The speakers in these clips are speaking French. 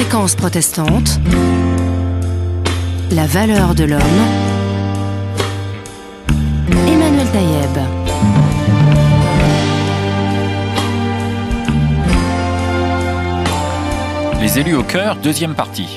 Fréquence protestante, la valeur de l'homme, Emmanuel Taïeb. Les élus au cœur, deuxième partie.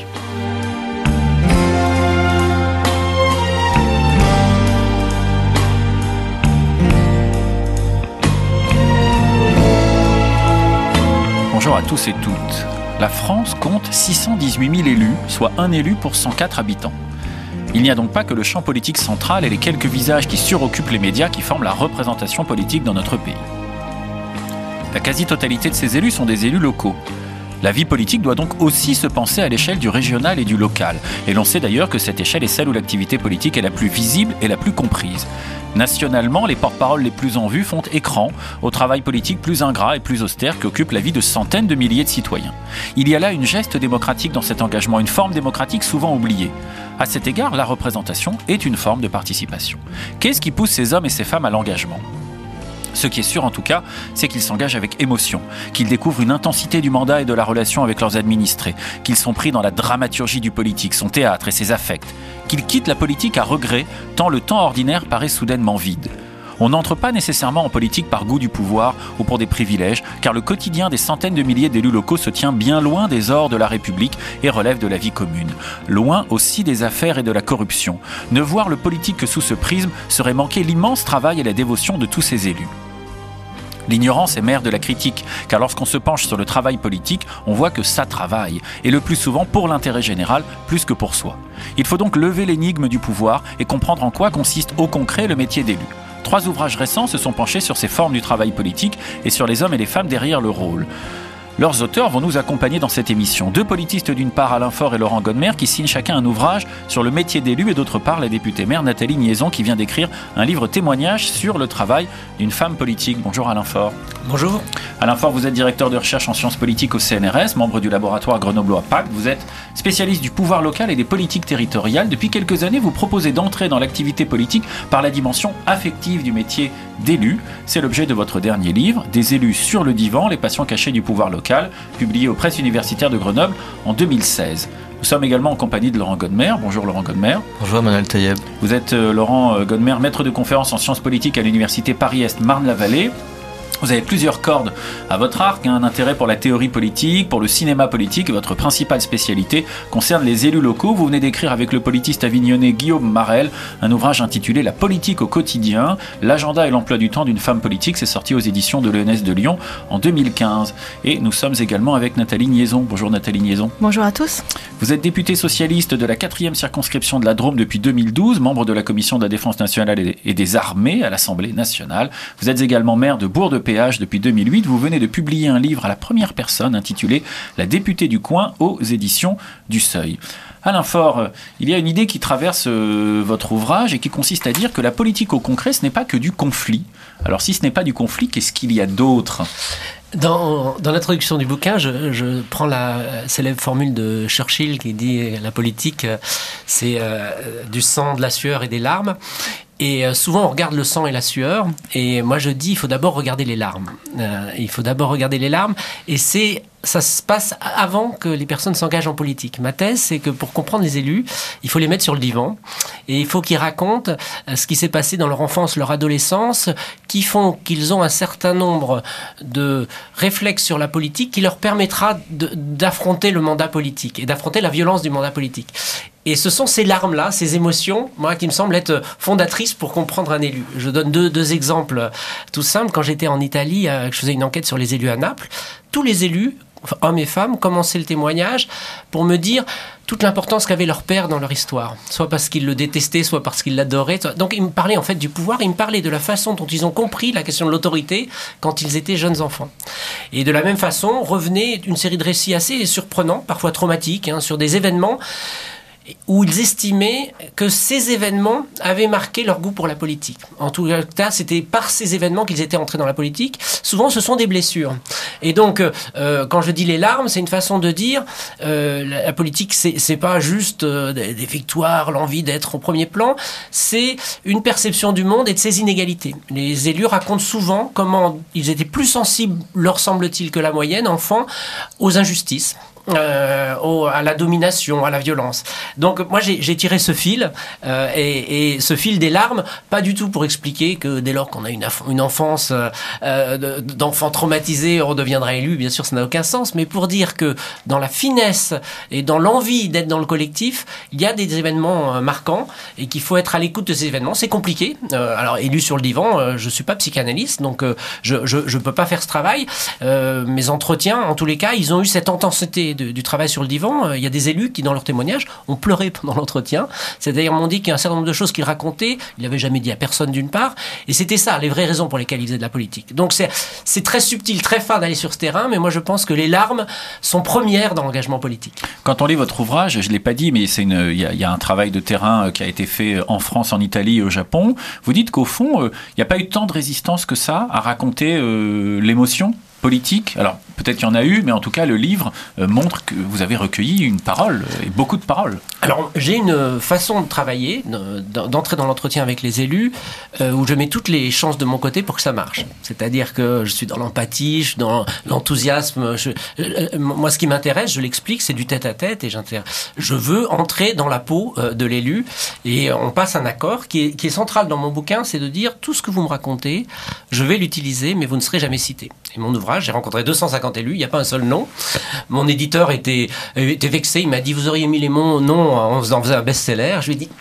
Bonjour à tous et toutes. La France compte 618 000 élus, soit un élu pour 104 habitants. Il n'y a donc pas que le champ politique central et les quelques visages qui suroccupent les médias qui forment la représentation politique dans notre pays. La quasi-totalité de ces élus sont des élus locaux. La vie politique doit donc aussi se penser à l'échelle du régional et du local. Et l'on sait d'ailleurs que cette échelle est celle où l'activité politique est la plus visible et la plus comprise. Nationalement, les porte-paroles les plus en vue font écran au travail politique plus ingrat et plus austère qui occupe la vie de centaines de milliers de citoyens. Il y a là une geste démocratique dans cet engagement, une forme démocratique souvent oubliée. À cet égard, la représentation est une forme de participation. Qu'est-ce qui pousse ces hommes et ces femmes à l'engagement ? Ce qui est sûr en tout cas, c'est qu'ils s'engagent avec émotion, qu'ils découvrent une intensité du mandat et de la relation avec leurs administrés, qu'ils sont pris dans la dramaturgie du politique, son théâtre et ses affects, qu'ils quittent la politique à regret, tant le temps ordinaire paraît soudainement vide. On n'entre pas nécessairement en politique par goût du pouvoir ou pour des privilèges, car le quotidien des centaines de milliers d'élus locaux se tient bien loin des ors de la République et relève de la vie commune. Loin aussi des affaires et de la corruption. Ne voir le politique que sous ce prisme serait manquer l'immense travail et la dévotion de tous ces élus. L'ignorance est mère de la critique, car lorsqu'on se penche sur le travail politique, on voit que ça travaille, et le plus souvent pour l'intérêt général, plus que pour soi. Il faut donc lever l'énigme du pouvoir et comprendre en quoi consiste au concret le métier d'élu. 3 ouvrages récents se sont penchés sur ces formes du travail politique et sur les hommes et les femmes derrière le rôle. Leurs auteurs vont nous accompagner dans cette émission. 2 politistes d'une part, Alain Faure et Laurent Godmer, qui signent chacun un ouvrage sur le métier d'élu, et d'autre part, la députée maire Nathalie Niaison, qui vient d'écrire un livre témoignage sur le travail d'une femme politique. Bonjour Alain Faure. Bonjour. Alain Faure, vous êtes directeur de recherche en sciences politiques au CNRS, membre du laboratoire grenoblois PAC. Vous êtes spécialiste du pouvoir local et des politiques territoriales. Depuis quelques années, vous proposez d'entrer dans l'activité politique par la dimension affective du métier d'élu. C'est l'objet de votre dernier livre, Des élus sur le divan, les passions cachées du pouvoir local, publié aux presses universitaires de Grenoble en 2016. Nous sommes également en compagnie de Laurent Godmer. Bonjour Laurent Godmer. Bonjour Emmanuel Taïeb. Vous êtes Laurent Godmer, maître de conférences en sciences politiques à l'université Paris-Est Marne-la-Vallée. Vous avez plusieurs cordes à votre arc, un intérêt pour la théorie politique, pour le cinéma politique, et votre principale spécialité concerne les élus locaux. Vous venez d'écrire avec le politiste avignonnais Guillaume Marel un ouvrage intitulé « La politique au quotidien, l'agenda et l'emploi du temps d'une femme politique ». C'est sorti aux éditions de l'ENS de Lyon en 2015. Et nous sommes également avec Nathalie Niaison. Bonjour Nathalie Niaison. Bonjour à tous. Vous êtes députée socialiste de la 4e circonscription de la Drôme depuis 2012, membre de la Commission de la Défense nationale et des Armées à l'Assemblée nationale. Vous êtes également maire de Bourg-de-Péage depuis 2008. Vous venez de publier un livre à la première personne intitulé « La députée du coin » aux éditions du Seuil. Alain Faure, il y a une idée qui traverse votre ouvrage et qui consiste à dire que la politique au concret, ce n'est pas que du conflit. Alors si ce n'est pas du conflit, qu'est-ce qu'il y a d'autre ? Dans l'introduction du bouquin, je prends la célèbre formule de Churchill qui dit « La politique, c'est du sang, de la sueur et des larmes ». Et souvent, on regarde le sang et la sueur. Et moi, je dis, il faut d'abord regarder les larmes. Il faut d'abord regarder les larmes. Et ça se passe avant que les personnes s'engagent en politique. Ma thèse, c'est que pour comprendre les élus, il faut les mettre sur le divan. Et il faut qu'ils racontent ce qui s'est passé dans leur enfance, leur adolescence, qui font qu'ils ont un certain nombre de réflexes sur la politique qui leur permettra d'affronter le mandat politique et d'affronter la violence du mandat politique. Et ce sont ces larmes-là, ces émotions, moi, qui me semblent être fondatrices pour comprendre un élu. Je donne deux exemples tout simples. Quand j'étais en Italie, je faisais une enquête sur les élus à Naples. Tous les élus, hommes et femmes, commençaient le témoignage pour me dire toute l'importance qu'avait leur père dans leur histoire. Soit parce qu'ils le détestaient, soit parce qu'ils l'adoraient. Donc ils me parlaient en fait du pouvoir, ils me parlaient de la façon dont ils ont compris la question de l'autorité quand ils étaient jeunes enfants. Et de la même façon, revenait une série de récits assez surprenants, parfois traumatiques, sur des événements où ils estimaient que ces événements avaient marqué leur goût pour la politique. En tout cas, c'était par ces événements qu'ils étaient entrés dans la politique. Souvent, ce sont des blessures. Et donc, quand je dis les larmes, c'est une façon de dire la politique, c'est pas juste des victoires, l'envie d'être au premier plan, c'est une perception du monde et de ses inégalités. Les élus racontent souvent comment ils étaient plus sensibles, leur semble-t-il, que la moyenne, enfant, aux injustices, à la domination, à la violence. Donc moi j'ai tiré ce fil, et ce fil des larmes, pas du tout pour expliquer que dès lors qu'on a une enfance d'enfant traumatisé, on deviendra élu, bien sûr ça n'a aucun sens, mais pour dire que dans la finesse et dans l'envie d'être dans le collectif, il y a des événements marquants et qu'il faut être à l'écoute de ces événements. C'est compliqué. Alors élu sur le divan, je suis pas psychanalyste, donc je peux pas faire ce travail. Mes entretiens, en tous les cas, ils ont eu cette intensité du travail sur le divan. Il y a des élus qui, dans leur témoignage, ont pleuré pendant l'entretien. C'est-à-dire, m'ont dit qu'il y a un certain nombre de choses qu'ils racontaient, il n'avait jamais dit à personne d'une part, et c'était ça, les vraies raisons pour lesquelles ils faisaient de la politique. Donc c'est très subtil, très fin d'aller sur ce terrain, mais moi je pense que les larmes sont premières dans l'engagement politique. Quand on lit votre ouvrage, je ne l'ai pas dit, mais il y a un travail de terrain qui a été fait en France, en Italie et au Japon. Vous dites qu'au fond, il n'y a pas eu tant de résistance que ça à raconter l'émotion politique. Alors, peut-être qu'il y en a eu, mais en tout cas, le livre montre que vous avez recueilli une parole, et beaucoup de paroles. Alors, j'ai une façon de travailler, d'entrer dans l'entretien avec les élus, où je mets toutes les chances de mon côté pour que ça marche. C'est-à-dire que je suis dans l'empathie, je suis dans l'enthousiasme. Moi, ce qui m'intéresse, je l'explique, c'est du tête-à-tête, et je veux entrer dans la peau de l'élu, et on passe un accord qui est central dans mon bouquin, c'est de dire, tout ce que vous me racontez, je vais l'utiliser, mais vous ne serez jamais cité. Et mon ouvrage, j'ai rencontré 250 élus, il n'y a pas un seul nom. Mon éditeur était vexé, il m'a dit, vous auriez mis les noms en faisant un best-seller. Je lui ai dit,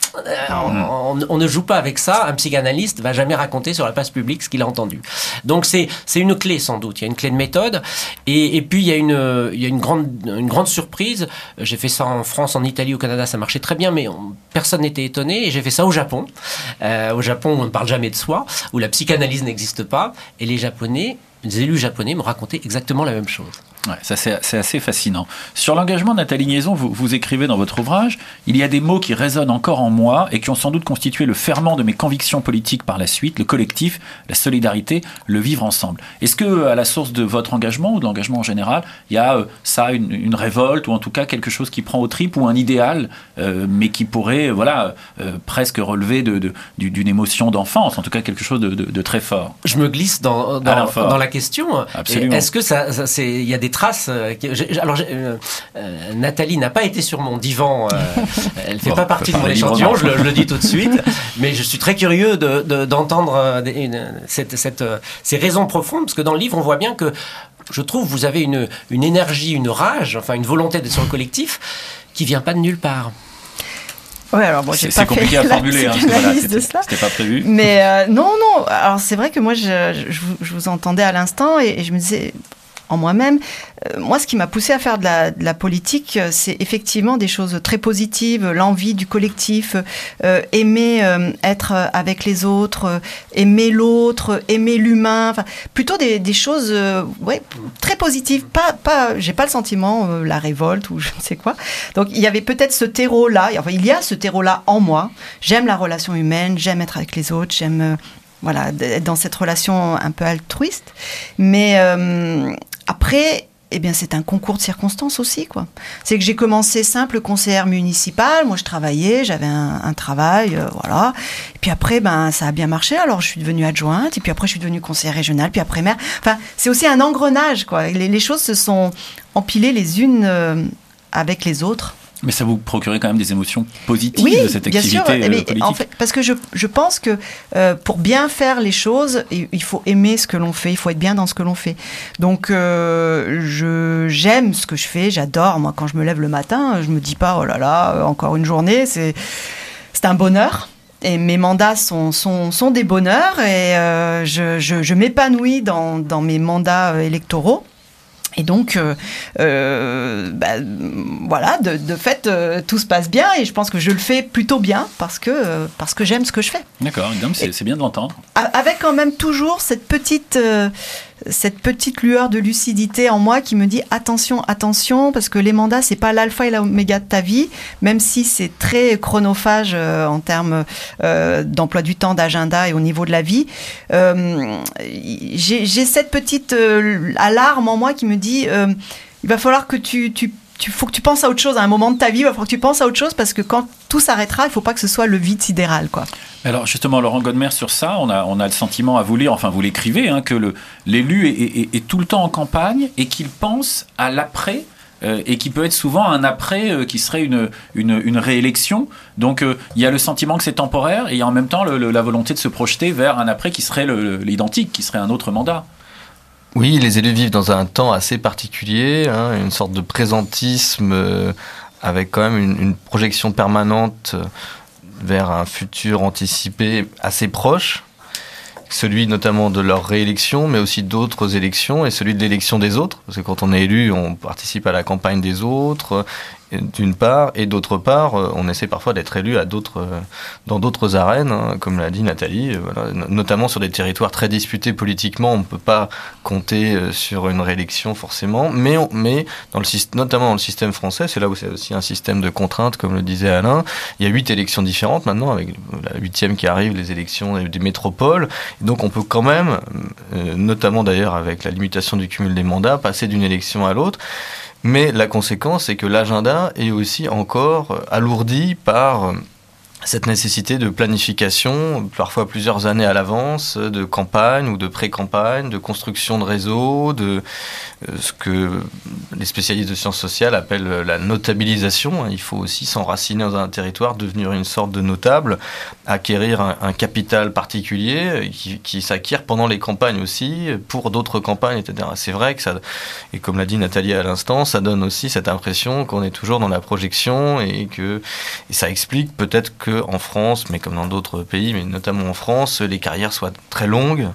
on ne joue pas avec ça, un psychanalyste va jamais raconter sur la place publique ce qu'il a entendu. Donc c'est une clé sans doute, il y a une clé de méthode, et puis il y a une grande surprise. J'ai fait ça en France, en Italie, au Canada, ça marchait très bien, mais personne n'était étonné, et j'ai fait ça au Japon. Au Japon, on ne parle jamais de soi, où la psychanalyse n'existe pas, et les élus japonais me racontaient exactement la même chose. Ouais, ça c'est assez fascinant. Sur l'engagement, Nathalie Niaison, vous écrivez dans votre ouvrage, il y a des mots qui résonnent encore en moi et qui ont sans doute constitué le ferment de mes convictions politiques par la suite, le collectif, la solidarité, le vivre ensemble. Est-ce que à la source de votre engagement ou de l'engagement en général, il y a une révolte ou en tout cas quelque chose qui prend aux tripes ou un idéal, mais qui pourrait presque relever d'une émotion d'enfance, en tout cas quelque chose de très fort? Je me glisse dans la question. Absolument. Est-ce que il y a des traces Nathalie n'a pas été sur mon divan, elle ne fait pas partie de mon échantillon, je le dis tout de suite, mais je suis très curieux d'entendre ces raisons profondes, parce que dans le livre on voit bien que je trouve vous avez une énergie, une rage, enfin une volonté d'être sur le collectif qui ne vient pas de nulle part. Ouais, alors bon, c'est compliqué à formuler, c'était pas prévu. Mais non, alors c'est vrai que moi je vous entendais à l'instant et je me disais en moi-même, moi ce qui m'a poussée à faire de la politique, c'est effectivement des choses très positives, l'envie du collectif, aimer être avec les autres, aimer l'autre, aimer l'humain, enfin plutôt des choses très positives, pas j'ai pas le sentiment la révolte ou je ne sais quoi. Donc il y avait peut-être ce terreau-là, enfin il y a ce terreau-là en moi. J'aime la relation humaine, j'aime être avec les autres, j'aime être dans cette relation un peu altruiste, mais après, c'est un concours de circonstances aussi, quoi. C'est que j'ai commencé simple conseillère municipale, moi je travaillais, j'avais un travail, voilà. Et puis après, ça a bien marché, alors je suis devenue adjointe, et puis après je suis devenue conseillère régionale, puis après maire. Enfin, c'est aussi un engrenage, quoi. Les choses se sont empilées les unes avec les autres. Mais ça vous procurait quand même des émotions positives de cette activité politique. En fait, parce que je pense que pour bien faire les choses, il faut aimer ce que l'on fait, il faut être bien dans ce que l'on fait. Donc j'aime ce que je fais, j'adore. Moi, quand je me lève le matin, je me dis pas oh là là, encore une journée, c'est un bonheur. Et mes mandats sont des bonheurs et je m'épanouis dans mes mandats électoraux. Et donc, voilà, de fait, tout se passe bien et je pense que je le fais plutôt bien parce que j'aime ce que je fais. D'accord, donc c'est bien de l'entendre. Avec quand même toujours cette petite lueur de lucidité en moi qui me dit attention, parce que les mandats, c'est pas l'alpha et l'oméga de ta vie, même si c'est très chronophage en termes d'emploi du temps, d'agenda et au niveau de la vie. J'ai cette petite alarme en moi qui me dit il va falloir que faut que tu penses à autre chose à un moment de ta vie, il va falloir que tu penses à autre chose parce que quand tout s'arrêtera, il ne faut pas que ce soit le vide sidéral, quoi. Alors justement, Laurent Godmer, sur ça, on a le sentiment à vous lire, enfin vous l'écrivez, que l'élu est tout le temps en campagne et qu'il pense à l'après et qui peut être souvent un après qui serait une réélection. Donc il y a le sentiment que c'est temporaire et il y a en même temps la volonté de se projeter vers un après qui serait l'identique, qui serait un autre mandat. Oui, les élus vivent dans un temps assez particulier, une sorte de présentisme avec quand même une projection permanente vers un futur anticipé assez proche. Celui notamment de leur réélection, mais aussi d'autres élections, et celui de l'élection des autres, parce que quand on est élu, on participe à la campagne des autres, d'une part, et d'autre part, on essaie parfois d'être élu dans d'autres arènes, comme l'a dit Nathalie, voilà, notamment sur des territoires très disputés politiquement, on ne peut pas compter sur une réélection forcément, mais notamment dans le système français, c'est là où c'est aussi un système de contraintes, comme le disait Alain, il y a 8 élections différentes maintenant, avec la 8e qui arrive, les élections des métropoles, donc on peut quand même, notamment d'ailleurs avec la limitation du cumul des mandats, passer d'une élection à l'autre. Mais la conséquence, c'est que l'agenda est aussi encore alourdi par cette nécessité de planification, parfois plusieurs années à l'avance, de campagne ou de pré-campagne, de construction de réseaux, de ce que les spécialistes de sciences sociales appellent la notabilisation. Il faut aussi s'enraciner dans un territoire, devenir une sorte de notable, acquérir un capital particulier qui s'acquiert pendant les campagnes aussi, pour d'autres campagnes, etc. C'est vrai que ça, et comme l'a dit Nathalie à l'instant, ça donne aussi cette impression qu'on est toujours dans la projection et ça explique peut-être que en France, mais comme dans d'autres pays, mais notamment en France, les carrières soient très longues,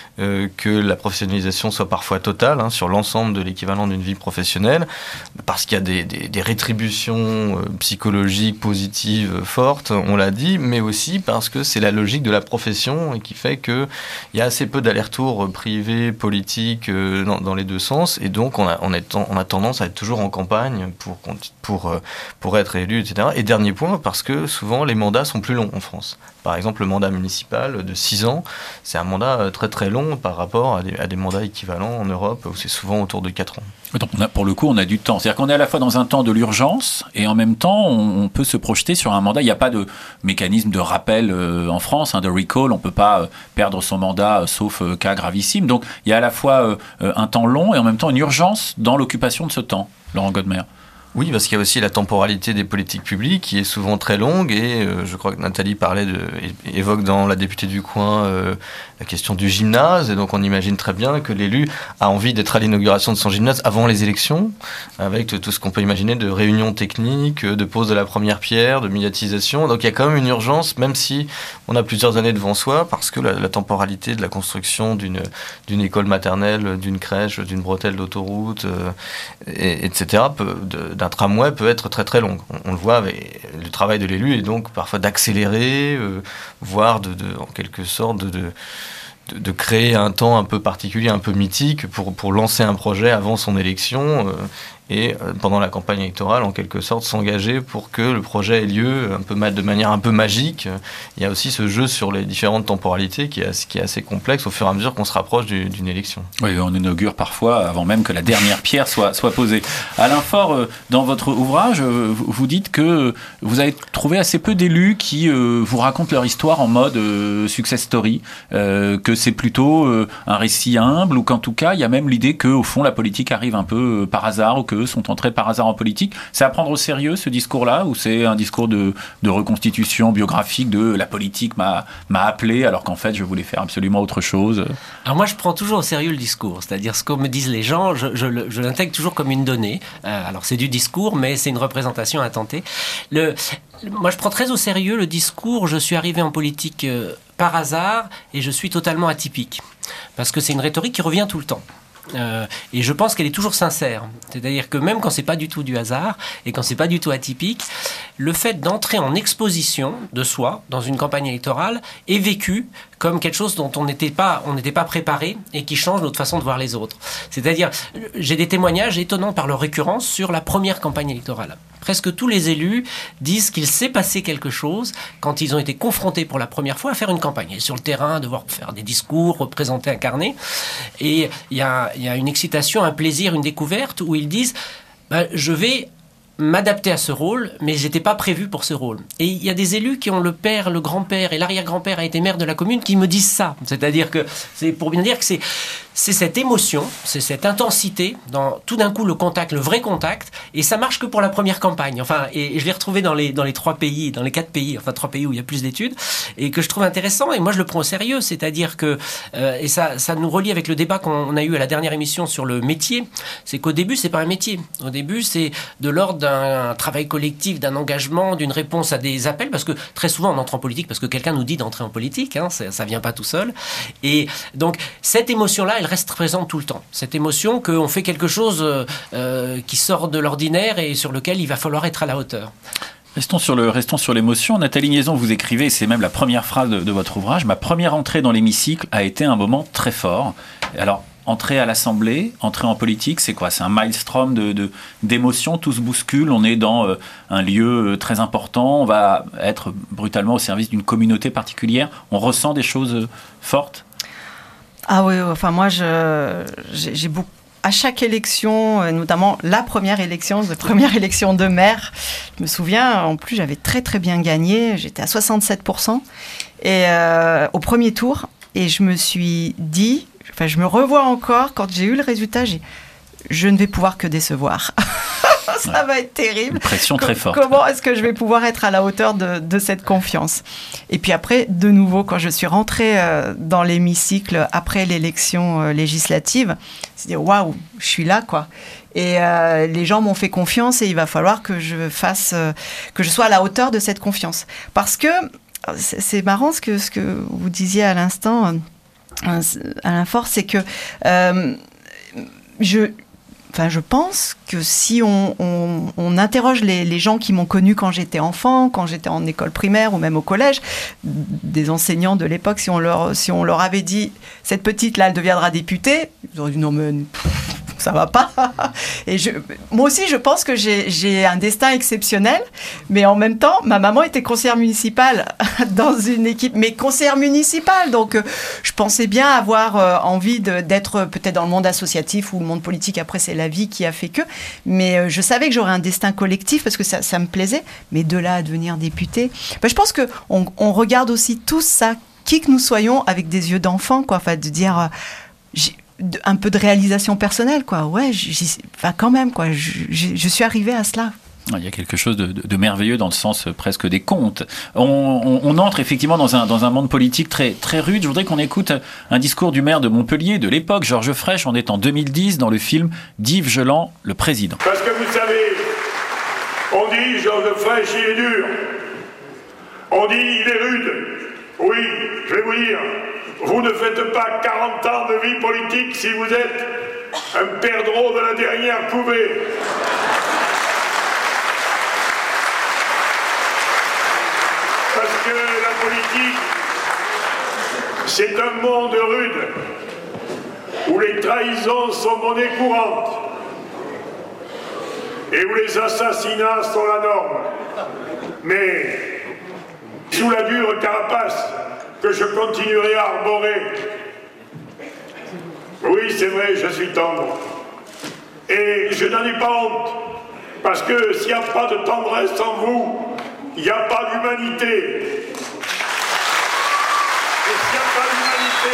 que la professionnalisation soit parfois totale sur l'ensemble de l'équivalent d'une vie professionnelle, parce qu'il y a des rétributions psychologiques positives fortes, on l'a dit, mais aussi parce que c'est la logique de la profession et qui fait qu'il y a assez peu d'allers-retours privés, politiques dans les deux sens, et donc on a tendance à être toujours en campagne pour être élu, etc. Et dernier point, parce que souvent les mandats sont plus longs en France. Par exemple, le mandat municipal de 6 ans, c'est un mandat très très long par rapport à des mandats équivalents en Europe où c'est souvent autour de 4 ans. Donc pour le coup, on a du temps. C'est-à-dire qu'on est à la fois dans un temps de l'urgence et en même temps, on peut se projeter sur un mandat. Il n'y a pas de mécanisme de rappel en France, de recall. On ne peut pas perdre son mandat sauf cas gravissime. Donc il y a à la fois un temps long et en même temps une urgence dans l'occupation de ce temps. Laurent Godmer. Oui, parce qu'il y a aussi la temporalité des politiques publiques qui est souvent très longue et je crois que Nathalie évoque dans La députée du coin la question du gymnase et donc on imagine très bien que l'élu a envie d'être à l'inauguration de son gymnase avant les élections avec tout ce qu'on peut imaginer de réunions techniques, de pose de la première pierre, de médiatisation. Donc il y a quand même une urgence même si on a plusieurs années devant soi parce que la temporalité de la construction d'une école maternelle, d'une crèche, d'une bretelle d'autoroute, etc. d'un tramway peut être très très longue. On le voit avec le travail de l'élu et donc parfois d'accélérer, voire en quelque sorte de créer un temps un peu particulier, un peu mythique pour lancer un projet avant son élection et pendant la campagne électorale, en quelque sorte, s'engager pour que le projet ait lieu de manière un peu magique. Il y a aussi ce jeu sur les différentes temporalités qui est assez complexe au fur et à mesure qu'on se rapproche d'une élection. Oui, on inaugure parfois avant même que la dernière pierre soit posée. Alain Faure, dans votre ouvrage, vous dites que vous avez trouvé assez peu d'élus qui vous racontent leur histoire en mode success story, que c'est plutôt un récit humble ou qu'en tout cas, il y a même l'idée qu'au fond, la politique arrive un peu par hasard ou que sont entrés par hasard en politique. C'est à prendre au sérieux ce discours-là ou c'est un discours de reconstitution biographique de la politique m'a appelé alors qu'en fait je voulais faire absolument autre chose? Alors moi je prends toujours au sérieux le discours, c'est-à-dire ce que me disent les gens, je l'intègre toujours comme une donnée. Alors c'est du discours mais c'est une représentation à tenter. Moi je prends très au sérieux le discours, je suis arrivé en politique par hasard et je suis totalement atypique. Parce que c'est une rhétorique qui revient tout le temps. Et je pense qu'elle est toujours sincère. C'est-à-dire que même quand c'est pas du tout du hasard et quand c'est pas du tout atypique, le fait d'entrer en exposition de soi dans une campagne électorale est vécu comme quelque chose dont on n'était pas préparé et qui change notre façon de voir les autres. C'est-à-dire, j'ai des témoignages étonnants par leur récurrence sur la première campagne électorale. Presque tous les élus disent qu'il s'est passé quelque chose quand ils ont été confrontés pour la première fois à faire une campagne. Et sur le terrain, devoir faire des discours, représenter, incarner. Et il y a une excitation, un plaisir, une découverte où ils disent je vais m'adapter à ce rôle, mais j'étais pas prévu pour ce rôle. Et il y a des élus qui ont le père, le grand-père et l'arrière-grand-père a été maire de la commune qui me disent ça. C'est-à-dire que c'est pour bien dire que c'est cette émotion, c'est cette intensité dans tout d'un coup le contact, le vrai contact, et ça marche que pour la première campagne. Enfin, et je l'ai retrouvé dans les 3 pays, dans les 4 pays, enfin 3 pays où il y a plus d'études, et que je trouve intéressant. Et moi, je le prends au sérieux, c'est-à-dire que et ça nous relie avec le débat qu'on a eu à la dernière émission sur le métier. C'est qu'au début, c'est pas un métier. Au début, c'est de l'ordre d'un travail collectif, d'un engagement, d'une réponse à des appels, parce que très souvent on entre en politique parce que quelqu'un nous dit d'entrer en politique. Ça vient pas tout seul. Et donc cette émotion-là, elle reste présente tout le temps. Cette émotion qu'on fait quelque chose qui sort de l'ordinaire et sur lequel il va falloir être à la hauteur. Restons sur l'émotion. Nathalie Niaison, vous écrivez, c'est même la première phrase de votre ouvrage, « Ma première entrée dans l'hémicycle a été un moment très fort ». Alors, entrer à l'Assemblée, entrer en politique, c'est quoi ? C'est un maelstrom d'émotions, tout se bouscule, on est dans un lieu très important, on va être brutalement au service d'une communauté particulière, on ressent des choses fortes ? Ah oui, enfin moi, j'ai beaucoup. À chaque élection, notamment la première élection de maire, je me souviens, en plus j'avais très très bien gagné, j'étais à 67% et, au premier tour, et je me suis dit, enfin je me revois encore, quand j'ai eu le résultat, je ne vais pouvoir que décevoir. Ça va être terrible. Une pression très forte. Comment est-ce que je vais pouvoir être à la hauteur de cette confiance ? Et puis après, de nouveau, quand je suis rentrée dans l'hémicycle après l'élection législative, je me suis dit, waouh, je suis là, quoi. Et les gens m'ont fait confiance et il va falloir que je sois à la hauteur de cette confiance. Parce que, c'est marrant ce que vous disiez à l'instant, Alain Faure, c'est que je pense que si on interroge les gens qui m'ont connue quand j'étais enfant, quand j'étais en école primaire ou même au collège, des enseignants de l'époque, si on leur avait dit « cette petite-là, elle deviendra députée », ils auraient dit « non mais ça va pas ». Et moi aussi, je pense que j'ai un destin exceptionnel, mais en même temps, ma maman était conseillère municipale dans une équipe, mais conseillère municipale, donc je pensais bien avoir envie d'être peut-être dans le monde associatif ou le monde politique. Après, c'est la vie qui a fait que, mais je savais que j'aurais un destin collectif parce que ça me plaisait, mais de là à devenir députée, je pense qu'on regarde aussi tout ça, qui que nous soyons, avec des yeux d'enfant, quoi, enfin, de dire... un peu de réalisation personnelle, quoi. Ouais, quand même, quoi. Je suis arrivée à cela. Il y a quelque chose de merveilleux dans le sens presque des contes. On entre effectivement dans un monde politique très, très rude. Je voudrais qu'on écoute un discours du maire de Montpellier de l'époque, Georges Frêche. On est en 2010 dans le film d'Yves Geland, Le Président. Parce que vous savez, on dit Georges Frêche, il est dur. On dit il est rude. Oui, je vais vous dire, vous ne faites pas 40 ans de vie politique si vous êtes un perdreau de la dernière couvée. Parce que la politique, c'est un monde rude, où les trahisons sont monnaie courante, et où les assassinats sont la norme. Mais, sous la dure carapace que je continuerai à arborer, oui, c'est vrai, je suis tendre. Et je n'en ai pas honte, parce que s'il n'y a pas de tendresse en vous, il n'y a pas d'humanité. Et s'il n'y a pas d'humanité,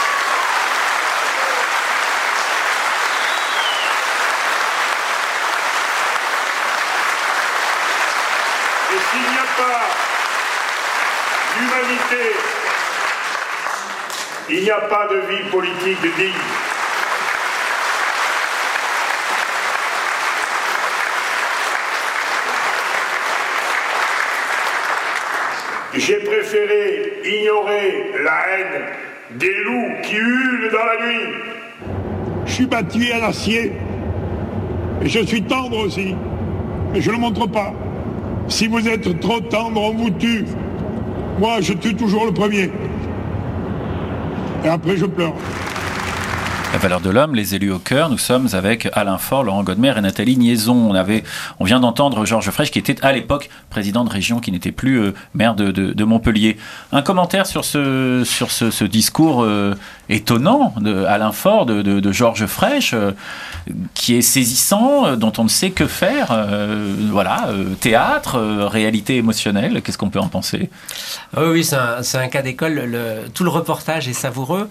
et s'il n'y a pas d'humanité, il n'y a pas de vie politique digne. J'ai préféré ignorer la haine des loups qui hurlent dans la nuit. Je suis battu à l'acier. Et je suis tendre aussi. Mais je ne le montre pas. Si vous êtes trop tendre, on vous tue. Moi, je tue toujours le premier. Et après, je pleure. La valeur de l'homme, les élus au cœur. Nous sommes avec Alain Faure, Laurent Godmer et Nathalie Niaison. On vient d'entendre Georges Frêche, qui était à l'époque président de région, qui n'était plus maire de Montpellier. Un commentaire sur ce discours étonnant d'Alain Faure, de Georges Frêche, qui est saisissant, dont on ne sait que faire. Théâtre, réalité émotionnelle. Qu'est-ce qu'on peut en penser ? Oui, c'est un cas d'école. Tout le reportage est savoureux.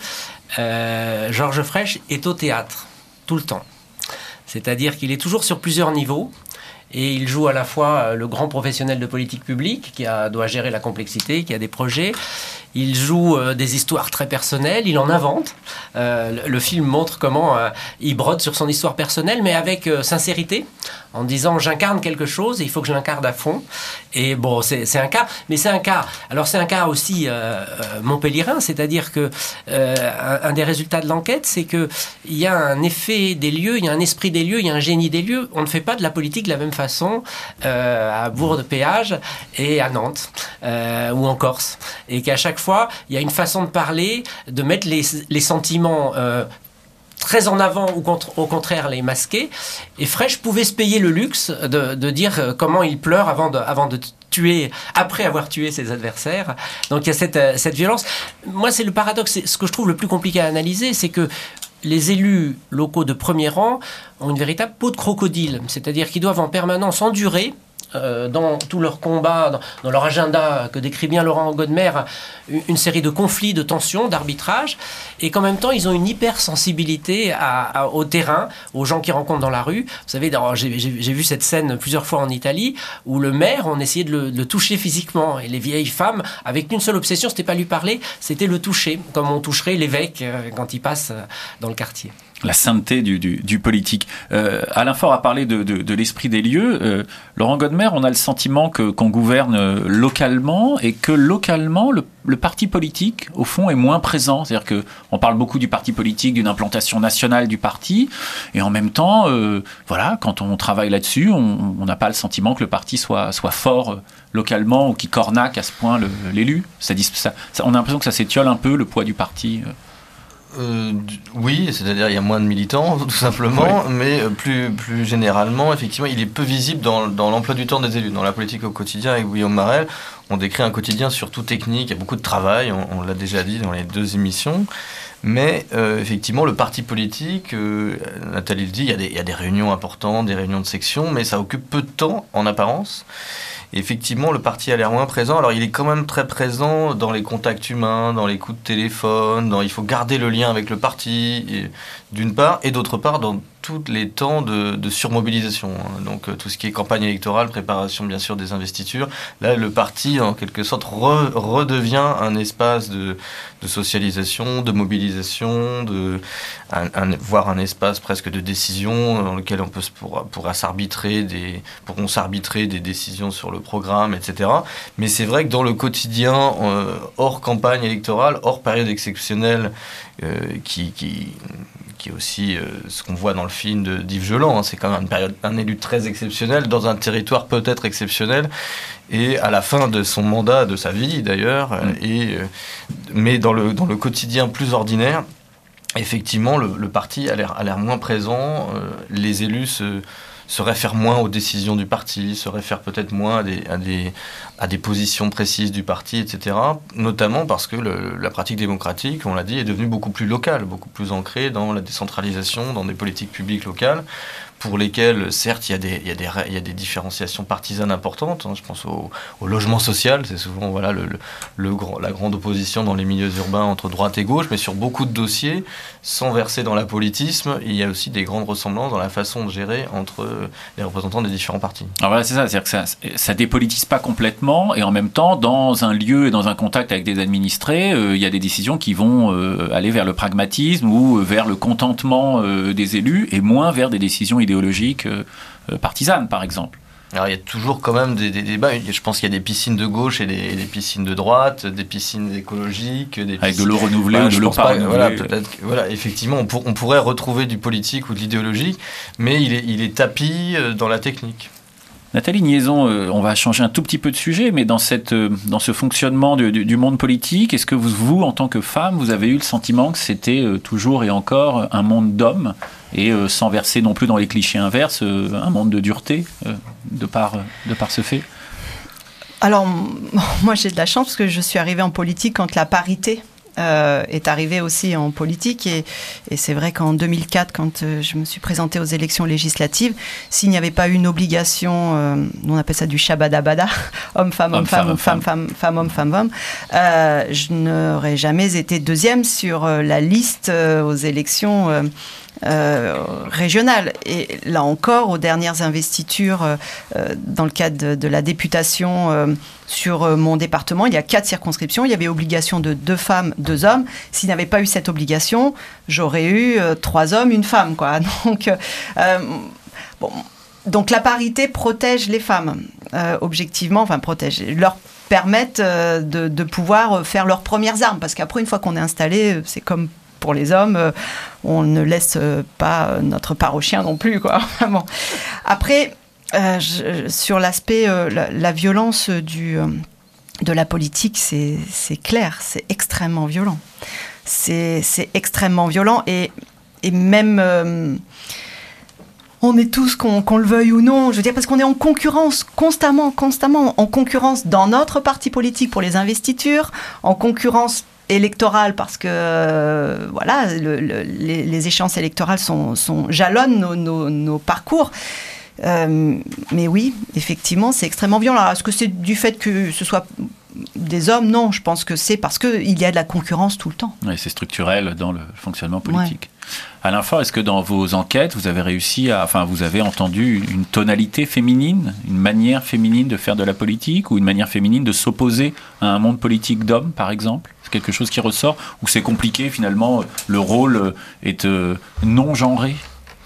Georges Frêche est au théâtre, tout le temps. C'est-à-dire qu'il est toujours sur plusieurs niveaux. Et il joue à la fois le grand professionnel de politique publique qui doit gérer la complexité, qui a des projets. Il joue des histoires très personnelles, il en invente. Le film montre comment il brode sur son histoire personnelle, mais avec sincérité, en disant j'incarne quelque chose et il faut que je l'incarne à fond. Et bon, c'est un cas, mais c'est un cas. Alors c'est un cas aussi montpelliérain, c'est-à-dire que un des résultats de l'enquête, c'est que il y a un effet des lieux, il y a un esprit des lieux, il y a un génie des lieux. On ne fait pas de la politique de la même façon à Bourg-de-Péage et à Nantes ou en Corse, et qu'à chaque fois, il y a une façon de parler, de mettre les sentiments très en avant ou au contraire les masquer. Et Frêche pouvait se payer le luxe de dire comment il pleure avant de tuer, après avoir tué ses adversaires. Donc il y a cette violence. Moi, c'est le paradoxe, ce que je trouve le plus compliqué à analyser, c'est que les élus locaux de premier rang ont une véritable peau de crocodile, c'est-à-dire qu'ils doivent en permanence endurer dans tous leurs combats, dans leur agenda que décrit bien Laurent Godmer, une série de conflits, de tensions, d'arbitrages, et qu'en même temps, ils ont une hypersensibilité au terrain, aux gens qu'ils rencontrent dans la rue. Vous savez, j'ai vu cette scène plusieurs fois en Italie, où le maire, on essayait de le toucher physiquement, et les vieilles femmes, avec une seule obsession, c'était pas lui parler, c'était le toucher, comme on toucherait l'évêque quand il passe dans le quartier. La sainteté du politique. Alain Faure a parlé de l'esprit des lieux. Laurent Godmer, on a le sentiment qu'on gouverne localement et que localement, le parti politique, au fond, est moins présent. C'est-à-dire qu'on parle beaucoup du parti politique, d'une implantation nationale du parti, et en même temps, voilà, quand on travaille là-dessus, on n'a pas le sentiment que le parti soit fort localement ou qui cornaque à ce point l'élu. On a l'impression que ça s'étiole un peu, le poids du parti. Oui, c'est-à-dire il y a moins de militants, tout simplement, oui. Mais plus généralement, effectivement, il est peu visible dans l'emploi du temps des élus. Dans la politique au quotidien, avec Guillaume Marel, on décrit un quotidien surtout technique, il y a beaucoup de travail, on l'a déjà dit dans les 2 émissions, mais effectivement, le parti politique, Nathalie le dit, il y a des réunions importantes, des réunions de section, mais ça occupe peu de temps en apparence. Et effectivement, le parti a l'air moins présent. Alors, il est quand même très présent dans les contacts humains, dans les coups de téléphone, il faut garder le lien avec le parti, d'une part, et d'autre part, dans tous les temps de surmobilisation. Donc, tout ce qui est campagne électorale, préparation, bien sûr, des investitures. Là, le parti, en quelque sorte, redevient un espace de socialisation, de mobilisation, voire un espace presque de décision dans lequel on pourront s'arbitrer des décisions sur le programme, etc. Mais c'est vrai que dans le quotidien, hors campagne électorale, hors période exceptionnelle, qui est aussi ce qu'on voit dans le film d'Yves Geland, c'est quand même un élu très exceptionnel, dans un territoire peut-être exceptionnel, et à la fin de son mandat, de sa vie d'ailleurs, mais dans le quotidien plus ordinaire, effectivement, le parti a l'air moins présent, les élus se réfèrent moins aux décisions du parti, se réfèrent peut-être moins à des positions précises du parti, etc. Notamment parce que la pratique démocratique, on l'a dit, est devenue beaucoup plus locale, beaucoup plus ancrée dans la décentralisation, dans des politiques publiques locales, pour lesquelles, certes, il y a des différenciations partisanes importantes. Je pense au logement social, c'est souvent voilà, la grande opposition dans les milieux urbains entre droite et gauche, mais sur beaucoup de dossiers, sans verser dans l'apolitisme, il y a aussi des grandes ressemblances dans la façon de gérer entre les représentants des différents partis. Alors voilà, c'est ça, c'est-à-dire que ça dépolitise pas complètement, et en même temps, dans un lieu et dans un contact avec des administrés, il y a des décisions qui vont aller vers le pragmatisme ou vers le contentement des élus, et moins vers des décisions idéologiques partisanes, par exemple. Alors il y a toujours quand même des débats. Je pense qu'il y a des piscines de gauche et des piscines de droite, des piscines écologiques, avec de l'eau renouvelée ou de l'eau pas renouvelée. Voilà, effectivement, on pourrait retrouver du politique ou de l'idéologique, mais il est tapi dans la technique. Nathalie Niaison, on va changer un tout petit peu de sujet, mais dans ce fonctionnement du monde politique, est-ce que vous, en tant que femme, vous avez eu le sentiment que c'était toujours et encore un monde d'hommes, et sans verser non plus dans les clichés inverses, un monde de dureté, de par ce fait ? Alors, moi j'ai de la chance parce que je suis arrivée en politique quand la parité est arrivée aussi en politique et c'est vrai qu'en 2004, quand je me suis présentée aux élections législatives, s'il n'y avait pas eu une obligation, on appelle ça du shabada-bada, homme-femme, homme-femme, homme-femme, femme-homme, femme-homme, je n'aurais jamais été deuxième sur la liste aux élections régionales. Et là encore, aux dernières investitures, dans le cadre de la députation sur mon département, il y a 4 circonscriptions, il y avait obligation de 2 femmes, 2 hommes. S'il n'y avait pas eu cette obligation, j'aurais eu 3 hommes, 1 femme, quoi. Donc la parité protège les femmes, objectivement, enfin protège, leur permettent de pouvoir faire leurs premières armes, parce qu'après, une fois qu'on est installé, c'est comme pour les hommes, on ne laisse pas notre part au chien non plus, quoi. Vraiment. Après, sur l'aspect, la violence de la politique, c'est clair, c'est extrêmement violent. C'est extrêmement violent et même... on est tous, qu'on le veuille ou non, je veux dire, parce qu'on est en concurrence, constamment, en concurrence dans notre parti politique pour les investitures, en concurrence électorale parce que voilà, les échéances électorales jalonnent nos parcours. Mais oui, effectivement, c'est extrêmement violent. Alors, est-ce que c'est du fait que ce soit des hommes? Non, je pense que c'est parce qu'il y a de la concurrence tout le temps. Oui, c'est structurel dans le fonctionnement politique. Ouais. Alain Faure, est-ce que dans vos enquêtes, vous avez vous avez entendu une tonalité féminine, une manière féminine de faire de la politique, ou une manière féminine de s'opposer à un monde politique d'hommes, par exemple? C'est quelque chose qui ressort, ou c'est compliqué, finalement, le rôle est non genré?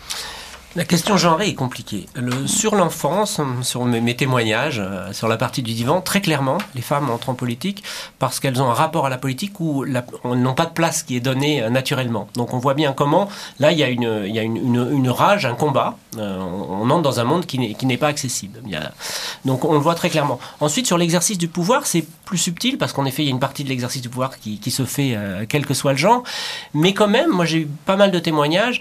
La question genrée est compliquée. Sur l'enfance, sur mes témoignages, sur la partie du divan, très clairement, les femmes entrent en politique parce qu'elles ont un rapport à la politique où elles n'ont pas de place qui est donnée naturellement. Donc on voit bien comment, là, il y a une rage, un combat. On entre dans un monde qui n'est pas accessible. Donc on le voit très clairement. Ensuite, sur l'exercice du pouvoir, c'est plus subtil parce qu'en effet, il y a une partie de l'exercice du pouvoir qui se fait quel que soit le genre. Mais quand même, moi j'ai eu pas mal de témoignages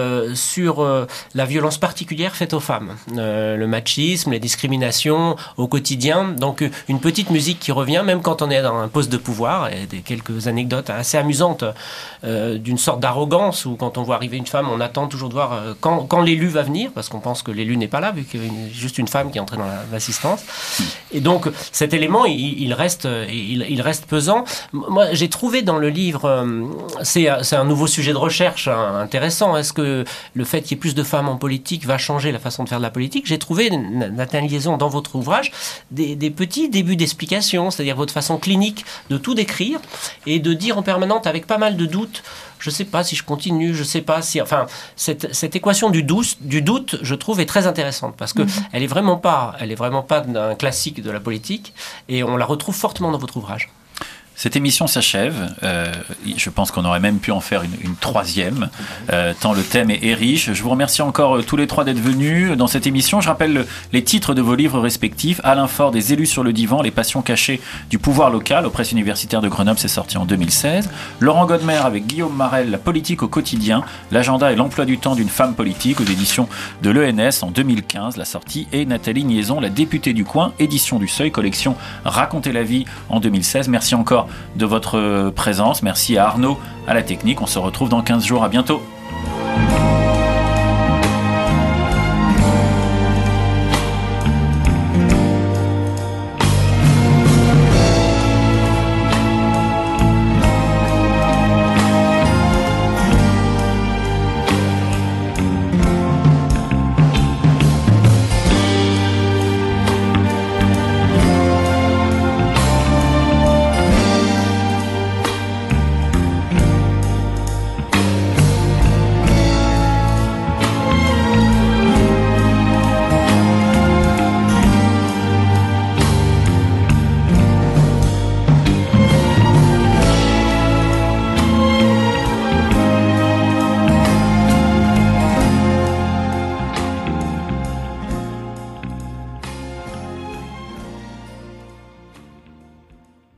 sur la violence particulière faite aux femmes, le machisme, les discriminations au quotidien. Donc une petite musique qui revient, même quand on est dans un poste de pouvoir, et quelques anecdotes assez amusantes d'une sorte d'arrogance où quand on voit arriver une femme, on attend toujours de voir quand l'élu va venir, parce qu'on pense que l'élu n'est pas là, vu qu'il y a juste une femme qui est entrée dans l'assistance. Et donc cet élément, il reste pesant. Moi, j'ai trouvé dans le livre, c'est un nouveau sujet de recherche intéressant. Est-ce que le fait qu'il y ait plus de femmes en politique va changer la façon de faire de la politique? J'ai trouvé, Nathalie Liaison, dans votre ouvrage, des petits débuts d'explication, c'est-à-dire votre façon clinique de tout décrire et de dire en permanence avec pas mal de doutes, je ne sais pas si je continue, je ne sais pas si... Enfin, cette équation du doute, je trouve, est très intéressante parce qu'elle n'est vraiment pas un classique de la politique et on la retrouve fortement dans votre ouvrage. Cette émission s'achève. Je pense qu'on aurait même pu en faire une troisième, tant le thème est riche. Je vous remercie encore tous les trois d'être venus dans cette émission. Je rappelle les titres de vos livres respectifs. Alain Faure, Des élus sur le divan, Les passions cachées du pouvoir local, aux presses universitaires de Grenoble, c'est sorti en 2016. Laurent Godmer avec Guillaume Marel, La politique au quotidien, l'agenda et l'emploi du temps d'une femme politique, aux éditions de l'ENS en 2015. La sortie est Nathalie Liaison, La députée du coin, édition du Seuil, collection Raconter la vie en 2016. Merci encore de votre présence. Merci à Arnaud à la technique. On se retrouve dans 15 jours. À bientôt.